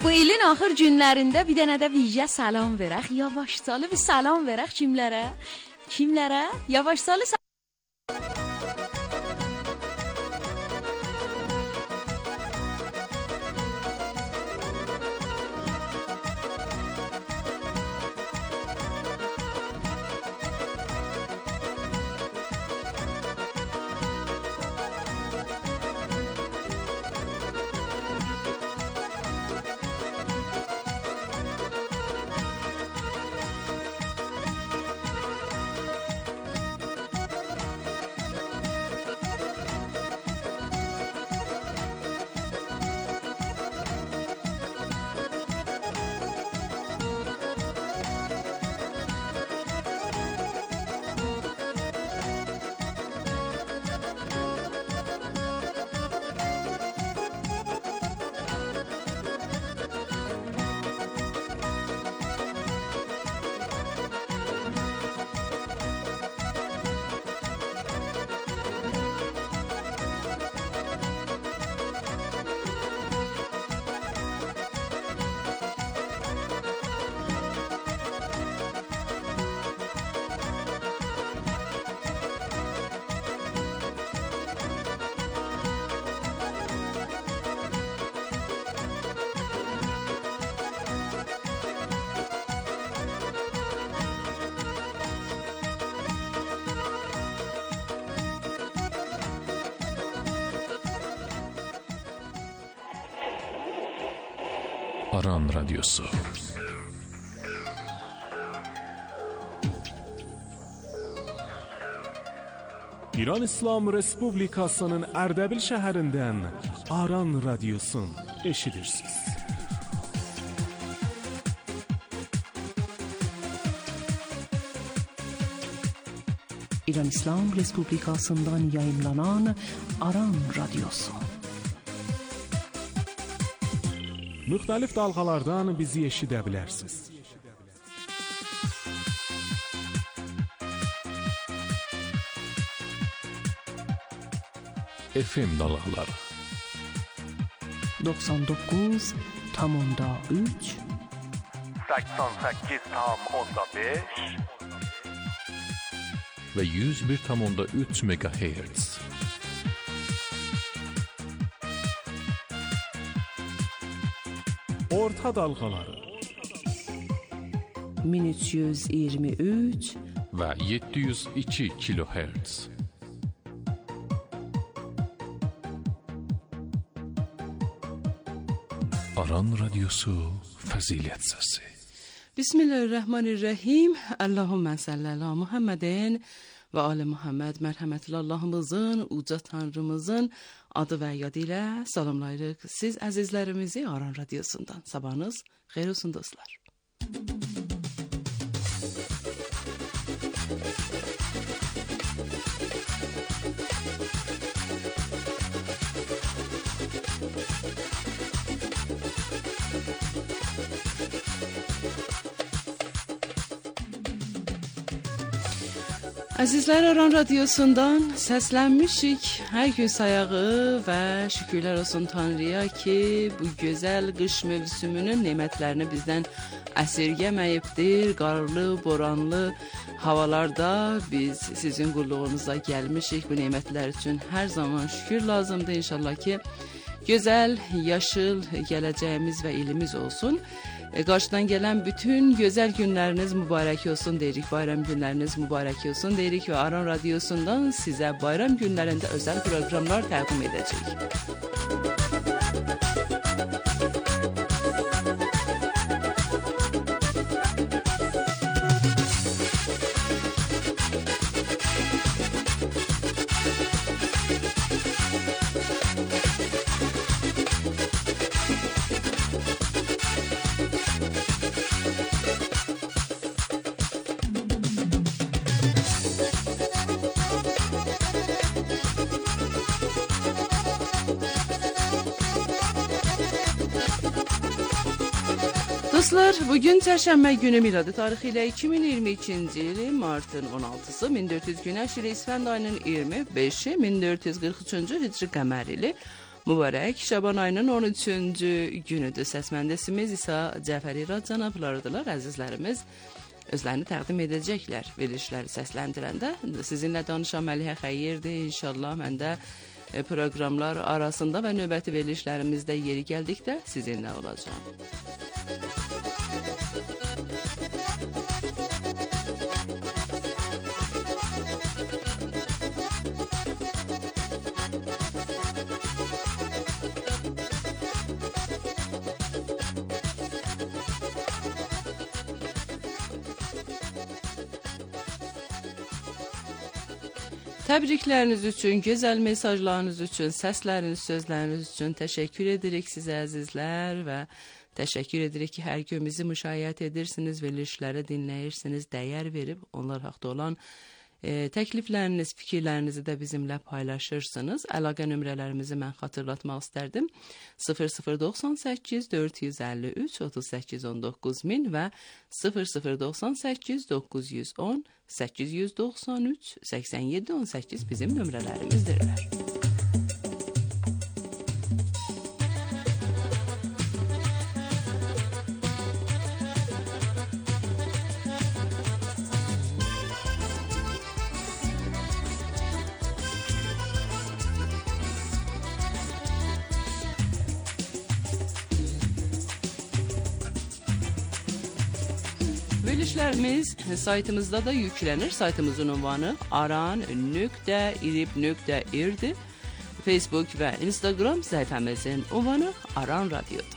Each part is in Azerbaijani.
Bu ilin axır günlərində bir dənə də vicə salam verək. Yavaşsalı bir salam verək kimlərə? Kimlərə? Yavaşsalı Aran Radyosu. İran İslam Respublikasının Ərdəbil şəhərindən Aran Radyosun eşidirsiniz. İran İslam Respublikasından yayımlanan Aran Radyosu. Müxtəlif dalğalardan bizi eşidə bilərsiniz. FM dalğaları 99.3 88.5 və 101.3 MHz. Orta dalğaları 1323 və 702 kHz. Aran Radyosu Fəzilət Səsi. Bismillahirrahmanirrahim. Allahümme salli ala Muhammedin ve ali Muhammed. Mərhəmətli Allahımızın, uca Tanrımızın adı və yadı ilə salamlayırıq siz əzizlərimizi Aran Radyosundan. Sabahınız xeyir olsun dostlar. Əzizlər, Aran Radyosundan səslənmişik hər gün sayağı və şükürlər olsun Tanrıya ki, bu gözəl qış mövsümünün nemətlərini bizdən əsirgəməyibdir. Qarlı, boranlı havalarda biz sizin qulluğunuza gəlmişik. Bu nemətlər üçün hər zaman şükür lazımdır. İnşallah ki, gözəl, yaşıl gələcəyimiz və ilimiz olsun. Qarşıdan gələn bütün gözəl günləriniz mübarək olsun deyirik. Bayram günləriniz mübarək olsun deyirik və Aran Radyosundan sizə bayram günlərində özəl proqramlar təqdim edəcəyik. Dostlar, bugün Çərşənbə günü miladi tarixi ilə 2022-ci il martın 16-sı 1400 Günəş ili İsfənd ayının 25-i 1443-cü hicri qəmər ili mübarək Şaban ayının 13-cü günüdür. Səsməndəsimiz İsa Cəfərirad cənablarıdırlar, əzizlərimiz. Özlərini təqdim edəcəklər verilişləri səsləndirəndə. Sizinlə danışan Məlihə Xəyyirdir. İnşallah mən də proqramlar arasında və növbəti verilişlərimizdə yeri gəldikdə sizinlə olacağım. Təbrikləriniz üçün, gözəl mesajlarınız üçün, səsləriniz, sözləriniz üçün təşəkkür edirik sizə əzizlər və təşəkkür edirik ki, hər gün bizi müşahidə edirsiniz, verilişləri dinləyirsiniz, dəyər verib onlar haqda olan təklifləriniz, fikirlərinizi də bizimlə paylaşırsınız. Əlaqə nömrələrimizi mən xatırlatmaq istərdim. 0098 453 38 19000 və 0098 910 893 87 18 bizim nömrələrimizdirlər. Verilişlərimiz saytımızda da yüklənir. Saytımızın ünvanı aran.irib.ir-dir. Facebook və Instagram səhifəmizin ünvanı Aran Radiodur.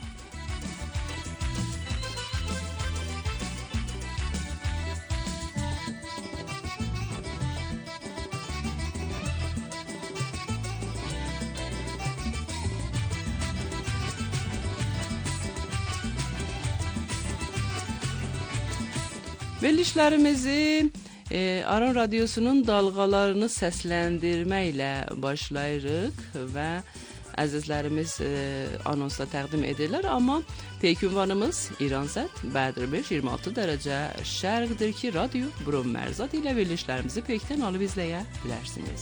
Verilişlərimizi Aran Radiosunun dalğalarını səsləndirməklə başlayırıq və əzizlərimiz anonsda təqdim edirlər, amma peyk ünvanımız İranzət, Bədir 5, 26 dərəcə şərqdir ki, Radio Brum Mərzad ilə verilişlərimizi peykdən alıb izləyə bilərsiniz.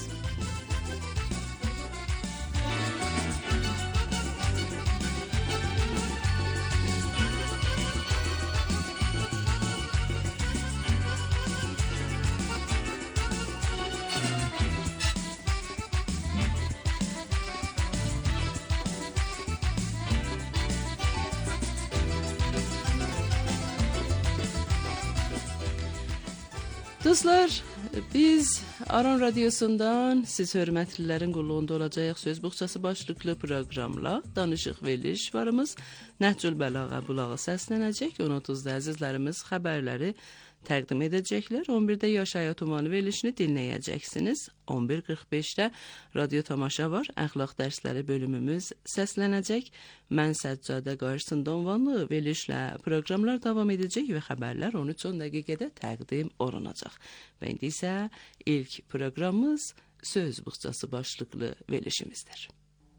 Dostlar, biz Aran Radiosundan siz hörmətlilərin qulluğunda olacaq söz buxçası başlıqlı proqramla danışıq veriliş varımız Nəhcül Bəlağa bulağı səslənəcək. 10:30-da əzizlərimiz xəbərləri təqdim edəcəklər. 11-də Yaş Həyat Ünvanı verilişini dinləyəcəksiniz. 11:45-də radio tamaşa var. Əxlaq dərsləri bölümümüz səslənəcək. Mən Səccadə qarşısında ünvanlı verilişlə proqramlar davam edəcək və xəbərlər 13-10 dəqiqədə təqdim olunacaq. Və indi isə ilk proqramımız söz buxçası başlıqlı verilişimizdir.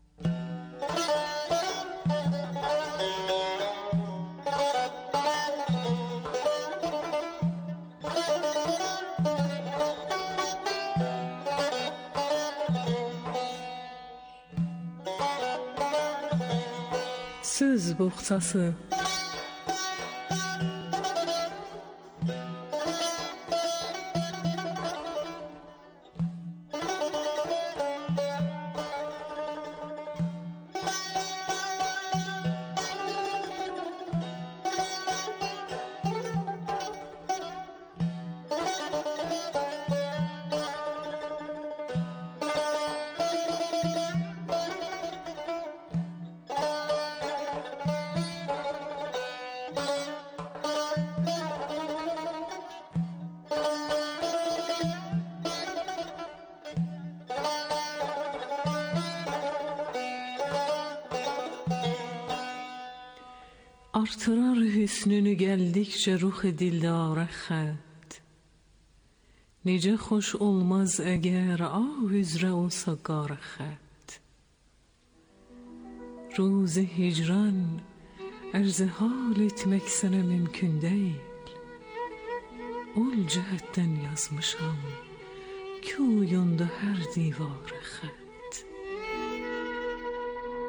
Söz buxçası. Artırar hüsnünü gəldikcə ruh dildara xətt. Necə xoş olmaz əgər ah üzrə olsa qara xətt. Ruzi hicran ərz hal etmək sənə mümkün deyil. Ol cəhətdən yazmışam ki oyunda hər divarı xətt.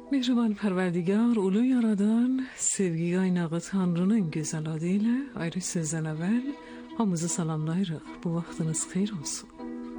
Mehriban Pərverdigar, ulu yaradan, sevgi qaynağı Tanrının gözəl adı ilə ayrı sözdən əvvəl hamınızı salamlayırıq. Bu vaxtınız xeyir olsun.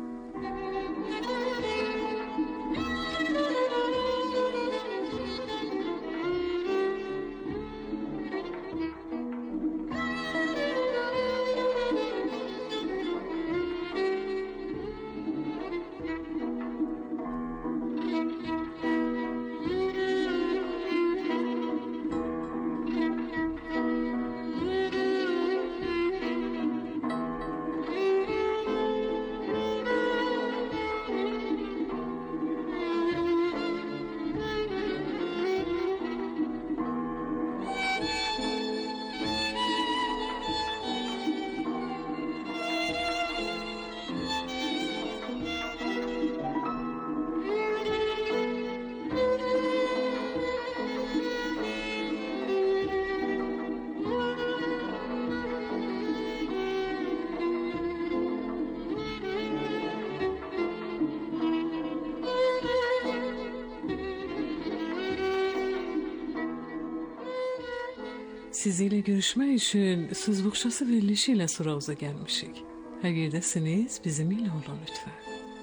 Sizinle görüşmək üçün söz boğçası verilişi ilə Suravza gəlmişik. Hər yerdəsiniz, bizimlə olun lütfən.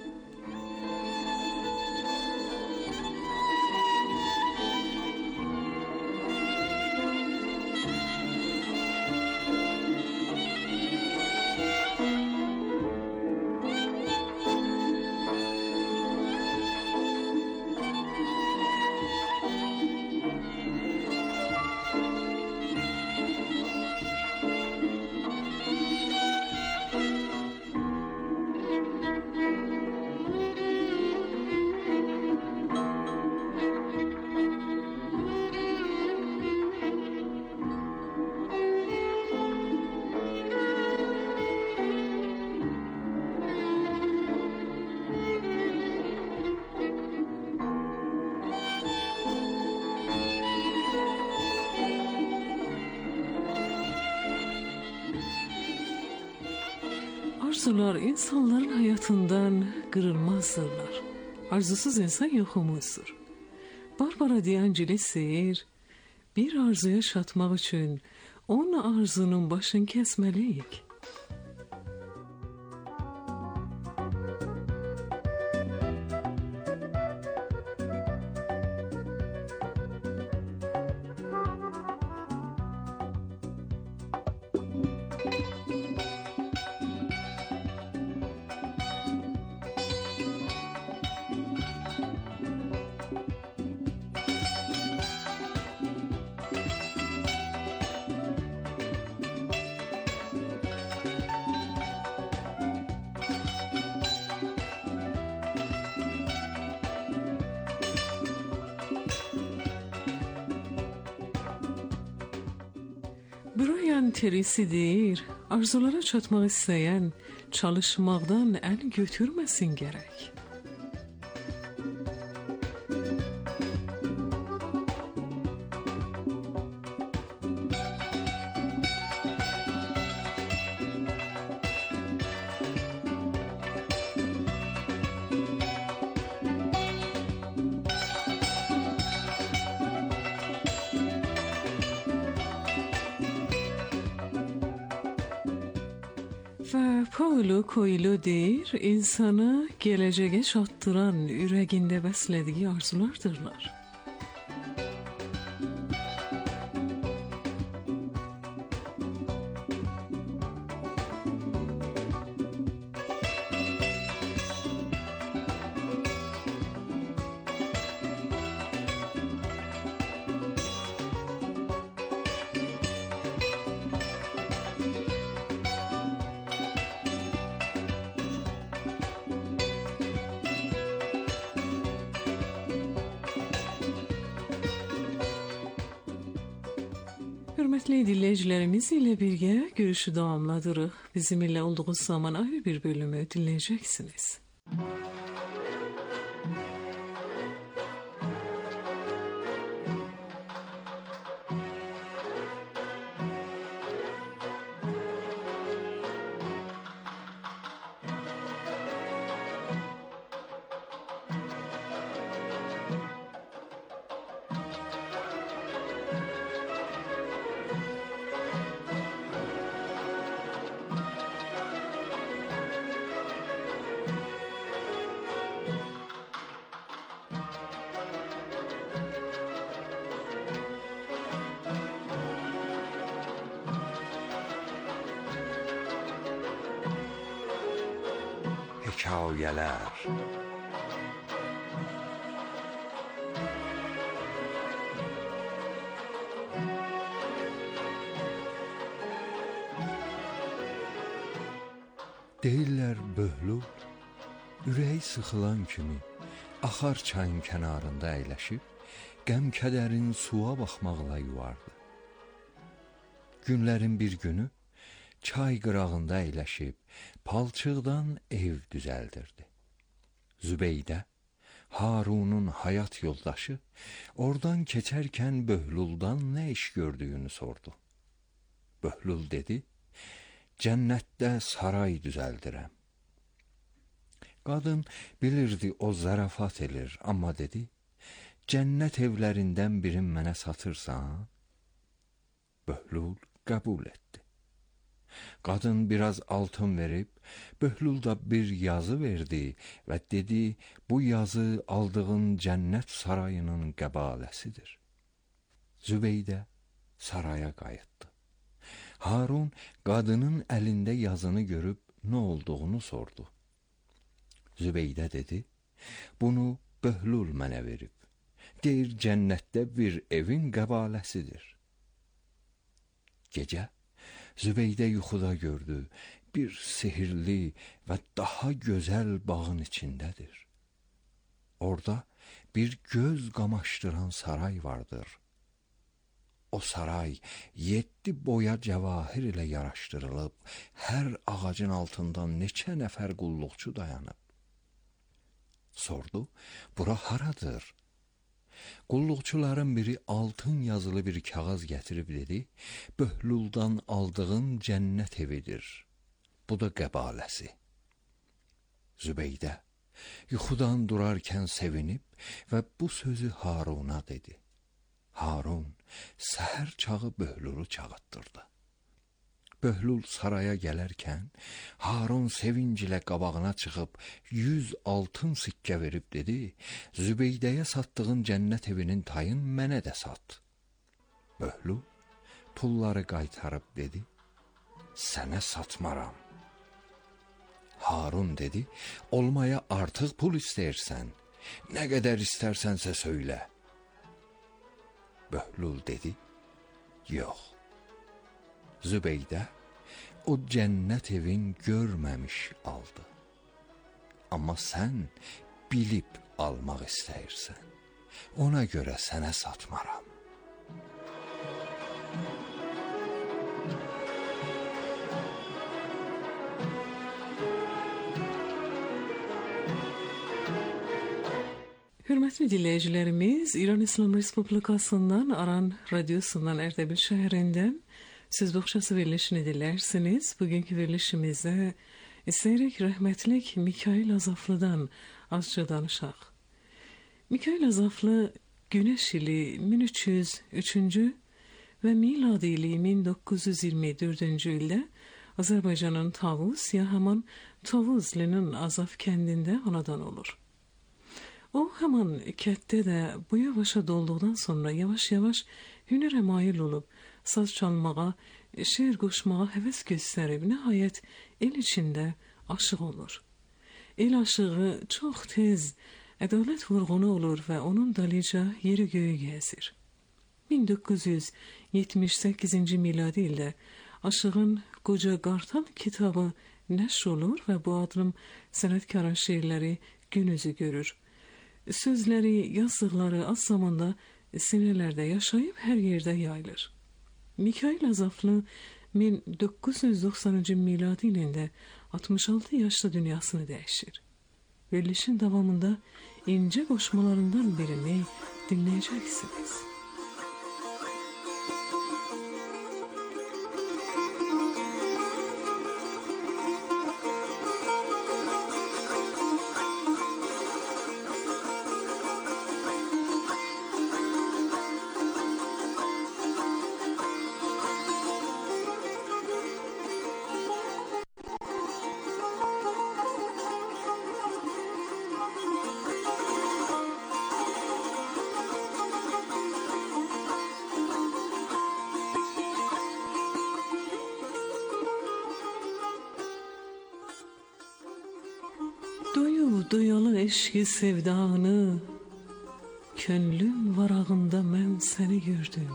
Arzular insanların hayatından kırılmazdırlar. Arzusuz insan yoxumuzdur. Barbara D'Angelis'i bir arzuya çatmaq üçün onun arzunun başını kəsməliyik. Brian Tracy deyir, arzulara çatmaq istəyən çalışmaqdan əl götürməsin gərək. Və Paulo Coelho deyir, insanı gələcəyə çatdıran ürəyində bəslədiyi arzulardırlar. Hörmətli dinləyicilərimiz ilə birgə görüşü davamladırıq. Bizimlə olduğunuz zaman ayrı bir bölümü dinləyəcəksiniz. hekayələr. Deyirlər Böhlül ürəyi sıxılan kimi axar çayın kənarında əyləşib, qəm-kədərin suya baxmaqla yuvardı. Günlərin bir günü çay qırağında əyləşib, palçıqdan ev düzəldirdi. Zübeydə, Harunun həyat yoldaşı, oradan keçərkən Böhlüldan nə iş gördüyünü sordu. Böhlül dedi, cənnətdə saray düzəldirəm. Qadın bilirdi o zarafat edir, amma dedi, cənnət evlərindən birin mənə satırsan? Böhlül qəbul etdi. Qadın biraz altın verib, Böhlül da bir yazı verdi və dedi, bu yazı aldığın cənnət sarayının qəbaləsidir. Zübeydə saraya qayıtdı. Harun qadının əlində yazını görüb nə olduğunu sordu. Zübeydə dedi, bunu Böhlül mənə verib. Deyir, cənnətdə bir evin qəbaləsidir. Gecə Zübeydə yuxuda gördü, bir sihirli və daha gözəl bağın içindədir. Orada bir göz qamaşdıran saray vardır. O saray 7 boya cəvahir ilə yaraşdırılıb, hər ağacın altından neçə nəfər qulluqçu dayanıb. Sordu, bura haradır? Qulluqçuların biri altın yazılı bir kağız gətirib dedi, Böhlüldan aldığın cənnət evidir. Bu da qəbaləsi. Zübeydə yuxudan durarkən sevinib və bu sözü Haruna dedi. Harun səhər çağı Böhlülü çağıtdırdı. Böhlül saraya gələrkən, Harun sevinc ilə qabağına çıxıb 100 altın sikkə verib dedi, Zübeydəyə satdığın cənnət evinin tayın mənə də sat. Böhlül pulları qaytarıb dedi, sənə satmaram. Harun dedi, olmaya artıq pul istəyirsən, nə qədər istərsənsə söylə. Böhlül dedi, yox. Zübeydə o cənnət evin görməmiş aldı. Amma sən bilib almaq istəyirsən. Ona görə sənə satmaram. Hürmetli dinleyicilerimiz, İran İslam Respublikası'ndan Aran Radyosu'ndan Erdebil şehrinden Söz Bohçası verilişini dinlersiniz. Bugünkü verilişimizde isteyerek rahmetlik Mikail Azaflı'dan azca danışaq. Mikail Azaflı Güneş ili 1303. ve miladi ili 1924. ilde Azerbaycan'ın Tavuz ya hemen Tavuzli'nin Azaf kendinde anadan olur. O hemen kette de bu yavaşa dolduğundan sonra yavaş yavaş hünere mail olup saz çalmağa, şiir qoşmağa heves gösterip nihayet el içinde aşık olur. El aşığı çok tez ədalət vurğunu olur ve onun dalica yeri göğü gezir. 1978. miladi ildə Aşığın Qoca Qartal kitabı nəşr olur ve bu adlı sənətkarın şiirləri gün yüzü görür. Sözləri, yazdıqları az zamanda sinirlərdə yaşayıb hər yerdə yayılır. Mikail Azaflı 1990. miladi ilində 66 yaşlı dünyasını dəyişir. Verilişin davamında ince qoşmalarından birini dinləyəcəksiniz. duyalı eşki sevdanı, könlüm varağında mən səni gördüm.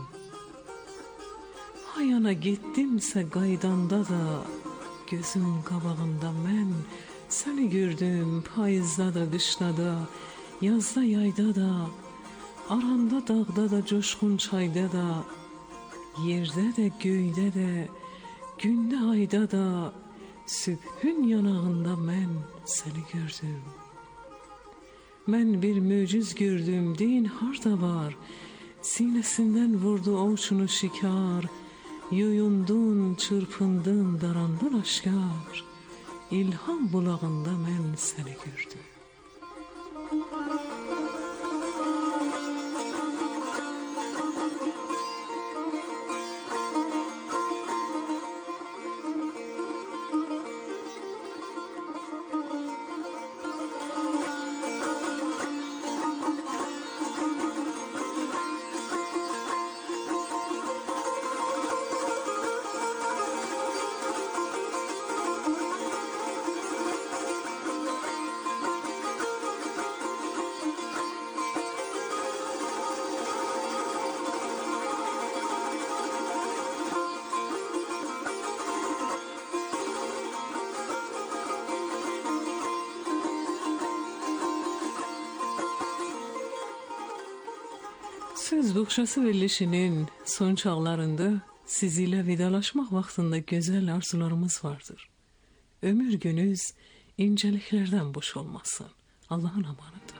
Hayana getdimsə qaydanda da, gözüm qabağında mən səni gördüm. Payızda da, qışda da, yazda, yayda da, aranda, dağda da, coşqun çayda da, yerdə də, göydə də, gündə, ayda da, sübhün yanağında mən səni gördüm. Mən bir möcüz gördüm, deyin harda var, sinəsindən vurdu ovçunu şikar, yuyundun, çırpındın, darandın aşkar, İlham bulağında mən səni gördüm. Söz Buğşası verilişinin son çağlarında sizinle vidalaşmak vaxtında güzel arzularımız vardır. Ömür gününüz inceliklerden boş olmasın. Allah'ın amanıdır.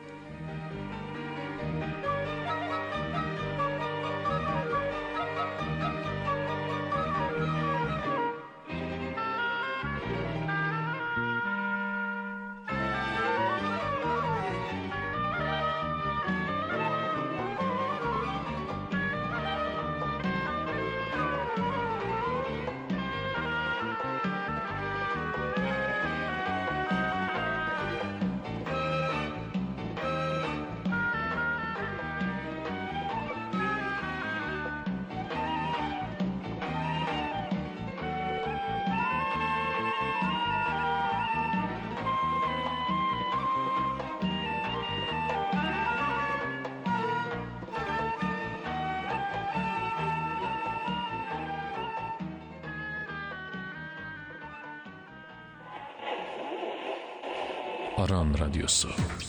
Aran Radyosu.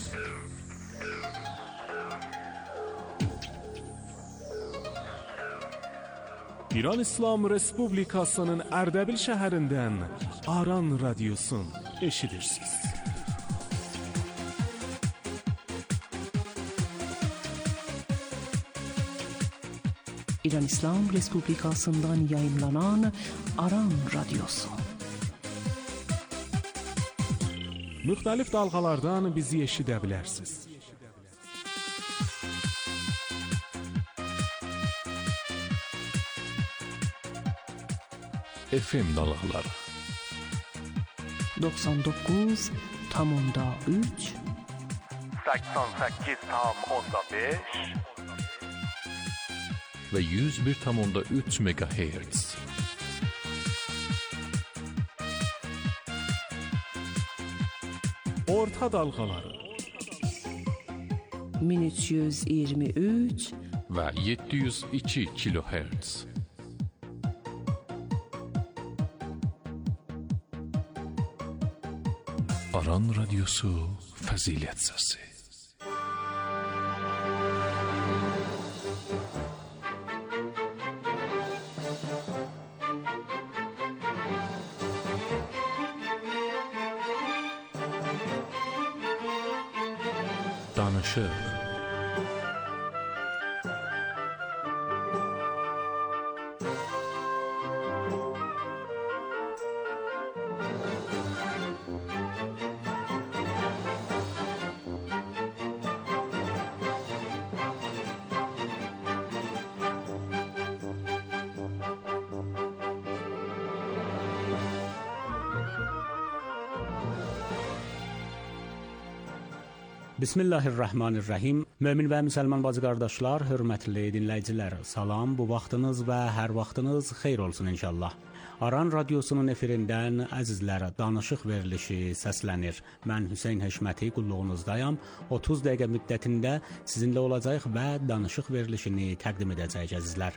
İran İslam Respublikasının Ərdəbil şəhərindən Aran Radyosun eşidirsiniz. İran İslam Respublikasından yayınlanan Aran Radyosu. Müxtəlif dalğalardan bizi eşidə bilərsiniz. FM dalğaları 99,3 88,5 ve 101,3 MHz. Orta dalğaları 1323 ve 702 kHz. Aran Radyosu Fəzilət Səsi. Danışıq. Bismillahirrahmanirrahim. Mömin və müsəlman bacı qardaşlar, hörmətli dinləyicilər, salam. Bu vaxtınız və hər vaxtınız xeyir olsun inşallah. Aran Radiosunun efirindən əzizlərə danışıq verilişi səslənir. Mən Hüseyn Həşməti qulluğunuzdayam. 30 dəqiqə müddətində sizinlə olacaq və danışıq verilişini təqdim edəcəyik əzizlər.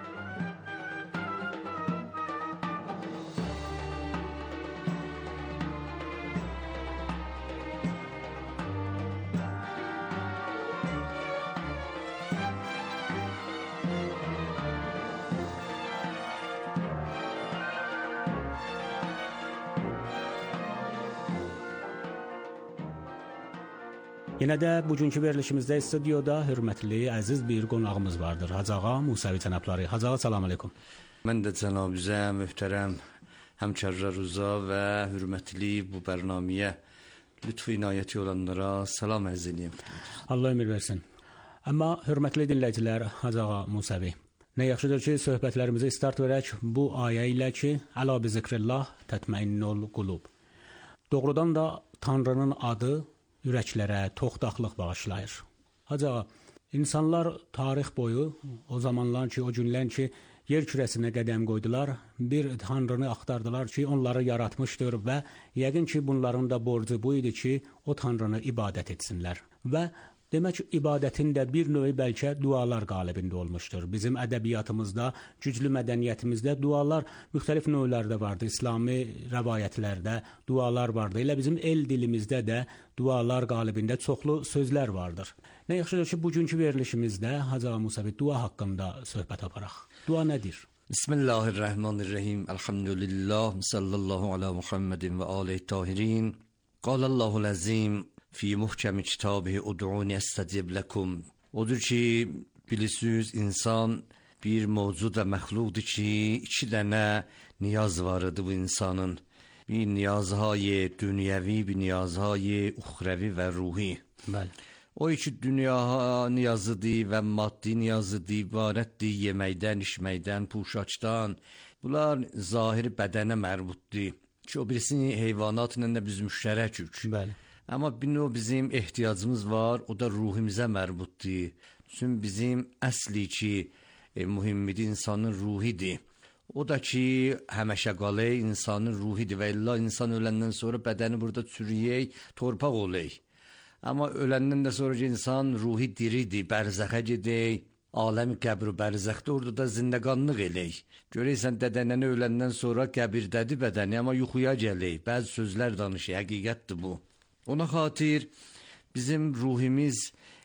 Yenə də bugünkü verilişimizdə studiyada hörmətli, əziz bir qonağımız vardır. Hacı Ağa Musavi cənabları. Hacı Ağa, salam aleykum. Mən də cənab-üzə, möhtərəm həmkarlar uza və hörmətli bu bərnaməyə lütfu inayəti olanlara salam ərz edeyim. Allah ömür versin. Amma hörmətli dinləyicilər, Hacı Ağa Musavi, nə yaxşıdır ki, söhbətlərimizi start verək bu ayə ilə ki, Əla bi zikrillah tətməinnul qulub. Doğrudan da Tanrının adı ürəklərə toxtaqlıq bağışlayır. Hacı Ağa, insanlar tarix boyu, o zamanlar ki, o günlər ki, yer kürəsinə qədəm qoydular, bir Tanrını axtardılar ki, onları yaratmışdır və yəqin ki, bunların da borcu bu idi ki, o Tanrını ibadət etsinlər. Və demək, ibadətin də bir növü bəlkə dualar qalibində olmuşdur. Bizim ədəbiyyatımızda, güclü mədəniyyətimizdə dualar müxtəlif növlərdə vardı. İslami rəvayətlərdə dualar vardı. Elə bizim el dilimizdə də dualar qalibində çoxlu sözlər vardır. Nə yaxşıdır ki, bugünkü verilişimizdə Hacı Ağa Musavi dua haqqında söhbət aparaq. Dua nədir? Bismillahirrahmanirrahim. Elhamdülillah. Sallallahu ala Muhammedin və aleyhi tahirin. Qalallahul əzim. Fi muhkəm kitabı ud'uni estecib lekum. Odur ki, bilirsiniz, insan bir mövcud və məxluqdur ki, iki dənə niyaz var idi bu insanın. Bir niyazهای dünyəvi, bir niyazهای uxrəvi və ruhi. Bəli. O iki dünya niyazıdır və maddi niyazıdır, ibarətdir yeməkdən, içməkdən, puşaçdan. Bunlar zahiri bədənə mərbutdur. Ki, o birisini heyvanatla da biz müştərəkük. Bəli. Amma bir növ bizim ehtiyacımız var, o da ruhimizə mərbutdur. Çünki bizim əsli ki, mühimmidir, insanın ruhidir. O da ki, həməşə qalay insanın ruhidir və illa insan öləndən sonra bədəni burada çürüyək, torpaq olay. Amma öləndən də sonra insan ruhi diridir, bərzəxə gedək, aləmi qəbr bərzəxdə orada da zindəqanlıq elək. Görəysən, dədənəni öləndən sonra qəbirdədir bədəni, amma yuxuya gələk. Bəzi sözlər danışır, həqiqətdir bu. Ona xatir bizim ruhimiz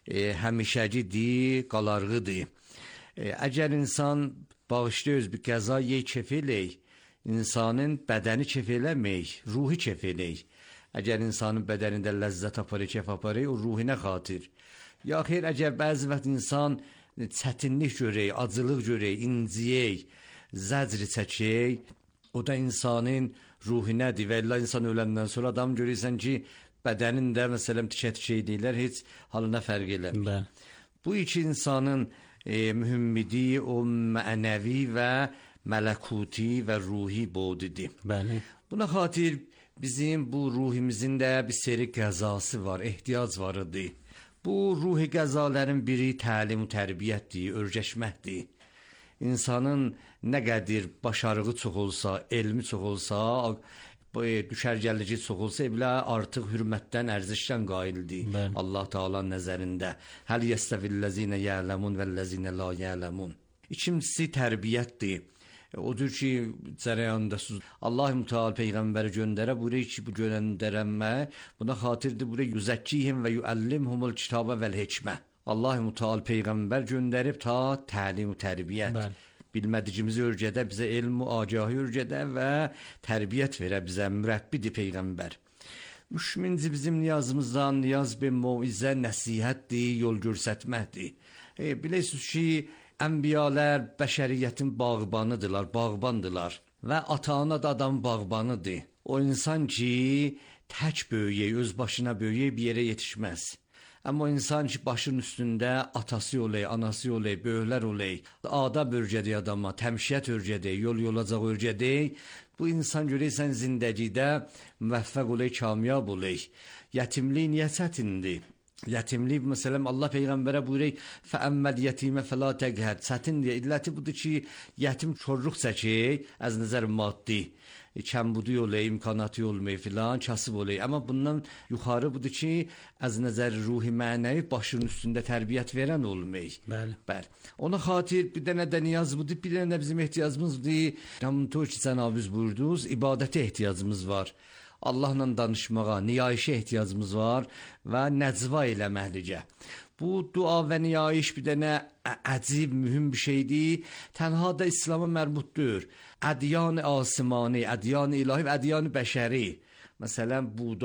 həmişəcidir, qalarğıdır. Əgər insan bağışlayır bir qəza yey kef elək, insanın bədəni kef eləmək, ruhi kef elək. Əgər insanın bədənində ləzzət aparır, kef aparır, o ruhinə xatir. Ya xeyr, əgər bəzi vaxt insan çətinlik görək, acılıq görək, inciyək, zəcri çəkək, o da insanın ruhinədir və illa insan öləndən sonra adam görürsən ki, bədənində məsələn tikə-tikə deyirlər, heç halına fərq eləmir. Bu iki insanın mühimmidi o mənəvi və mələkuti və ruhi bodudur. Bəli. Buna xatir bizim bu ruhimizin də bir seri qəzası var, ehtiyac var idi. Bu ruhi qəzaların biri təlim-u tərbiyyətdir, öyrəşməkdir. İnsanın nə qədir başarığı çox olsa, elmi çox olsa, düşərgəlici çox olsa, belə artıq hürmətdən, ərzişdən qaildir. Allah Teala nəzərində. Həl yəstəvillezine ya'lemun vellezine la ya'lemun. İkincisi tərbiyyətdir. Odur ki, cərəyanda Allah-u Teala peyğəmbəri göndərə, buraya ki, bu göndərənmə, buna xatirdir, buraya yüzəkkihim və yüəllimhumul kitabə vəl-hikmə. Allah-u Teala peyğəmbər göndərib ta təlim-u tərbiyyət. Bilmədiyimizi öyrədə, bizə elm-u agahı öyrədə və tərbiyyət verə bizə, mürəbbidir peyğəmbər. 3000-ci bizim niyazımızdan niyaz bir mövizə, nəsihətdir, yol görsətməkdir. Bilirsiniz ki, ənbiyalar bəşəriyyətin bağbanıdırlar, bağbandılar və ata-ana da adam bağbanıdır. O insan ki, tək böyüyək, öz başına böyüyək, bir yerə yetişməz. Amma insan ki, başın üstündə atası olay, anası olay, böyüklər olay, adab örgədik adama, təmşiyyət örgədik, yol yolacaq örgədik, bu insan görəysən zindəgidə müvəffəq olay, kamyab olay. Yetimlik niyə çətindir? Yetimlik mesela Allah Peygamber'e buyuruyor فَأَمَّ الْيَتِيمَ فَلَا تَقْهَرْ Çətin diye illəti budur ki yetim çorluq çəkir az nəzər maddi kəmbudu olayı, imkanatı olmayı filan kasıb olayı. Ama bundan yuxarı budur ki az nəzər ruhi mənəvi başının üstündə tərbiyyət verən olmayı. Bəli. Ona xatir bir dənə də niyaz budur, bir dənə də bizim ehtiyacımız budur. Həmçinin ki Cənabınız buyurdunuz, ibadətə ehtiyacımız var. Allahla danışmağa, niyayişə ehtiyacımız var və nəcva eləməklicə. Bu dua və niyayiş bir dənə əcib, mühüm bir şeydir. Tənha da İslama mərbutdur. Ədyan-ı asimani, ədyan-ı ilahi və ədyan-ı bəşəri. Məsələn,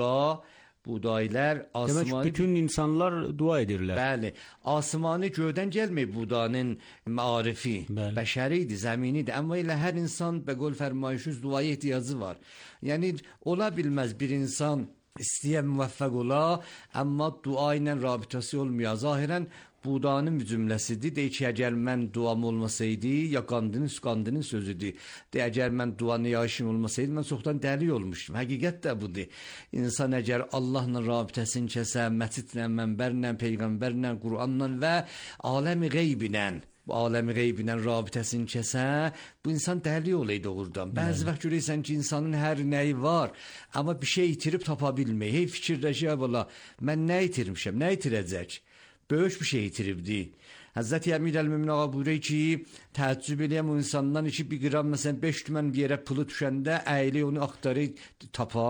Budaylar asmani... Demək, bütün insanlar dua edirlər. Bəli, asmani göydən gəlməyib budanın marifi, bəşəridir, zəminidir. Amma elə hər insan bəqol fərmayışız duaya ehtiyacı var. Yəni, ola bilməz bir insan istəyən müvəffəq ola, amma dua ilə rabitəsi olmuyor. Zahirən budanın bir cümləsidir. Deyir ki, əgər mən duam olmasaydı, ya qandının sözüdür. Deyir, əgər mən dua niyayişim olmasaydı, mən çoxdan dəli olmuşdum. Həqiqət də budur. İnsan əgər Allahla rabitəsini kəsə, məcidlə, mənbərlə, peyğəmbərlə, Qur'anla və aləmi qeybinlə, bu aləmi qeybinlə rabitəsini kəsə, bu insan dəli olaydı doğrudan. Bəzi vaxt görürsən ki, insanın hər nəyi var, amma bir şey itirib tapa bilməyir. Hey fikirləşir, valla, mən nə itirmişəm, nə itirəcək? Böyük bir şey itiribdi. Həzrəti Əmir Əl-Mömin ağa buyuruyor ki, təəccüb eləyəm o insandan ki, bir qram, məsələn, 5 tümən bir yerə pulu düşəndə əyli onu axtarı tapa,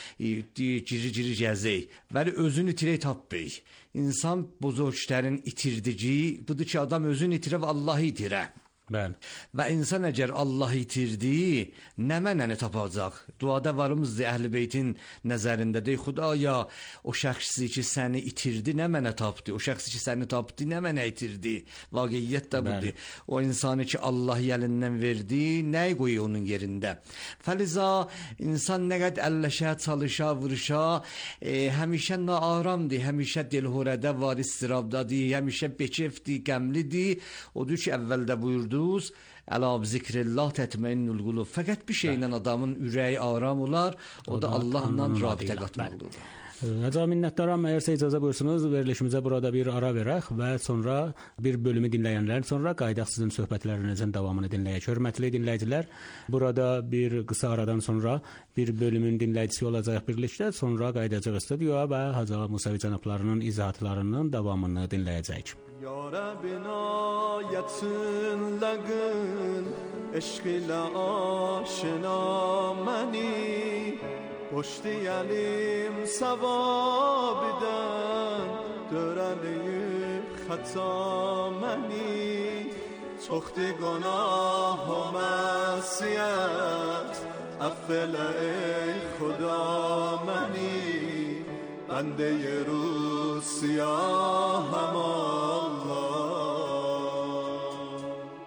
ciri gəzək. Vəli özünü itirək tapbək. İnsan bozorçlərin itirdici, budur ki, adam özünü itirə və Allahı itirə. Bəli. Və insan əgər Allah itirdi, nə mənəni tapacaq? Duada varımızdır Əhl-i Beytin nəzərindədir. Xudaya, o şəxsi ki səni itirdi, nə mənə tapdı? O şəxsi ki səni tapdı, nə mənə itirdi? Vaqiyyət də budur. O insanı ki Allah yəlindən verdi, nəyi qoyuyor onun yerində? Fəliza, insan nə qədər əlləşə, çalışa, vuruşa, həmişə naaramdır, həmişə delhorədə var, istirabdadır, həmişə bekefdir, qəmlidir. Odur ki, əvvəldə buyurdu, Əla zikrillah tətməinnul qulub. Fəqət bir şeylə adamın ürəyi aram olar, o da Allahla rabitə qatmalıdır. Həcə minnətdaram. Əgərsə icazə buyursunuz, verilişimizə burada bir ara verək və sonra bir bölümü dinləyənlər sonra qayıdaq sizin söhbətlərinizin davamını dinləyək. Hörmətli dinləyicilər, burada bir qısa aradan sonra bir bölümün dinləyicisi olacaq birlikdə, sonra qayıdacaq studiyaya və Hacı Musavi cənablarının izahatlarının davamını dinləyəcəyik. Ya Rabbina yatın lagın eşqilə aşina məni پشتیالیم ثوابیدن دورانیم خطا منی چختی گناه و معصیت افل ای خدا منی بنده روز سیاهم الله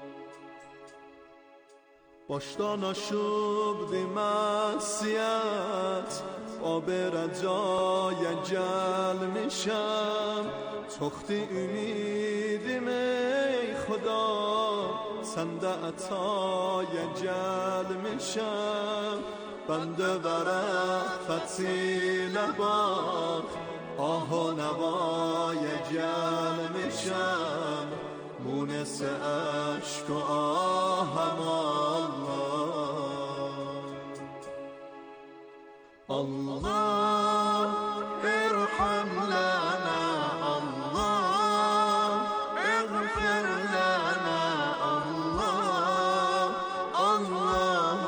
باشتانا شب دی معصیت آب رجای جل میشم تختی امیدیم ای خدا سنده عطای جل میشم بنده برفتی لباق آه و نوای جل میشم مونس عشق و آهم الله ارحم لنا الله اغفر لنا الله الله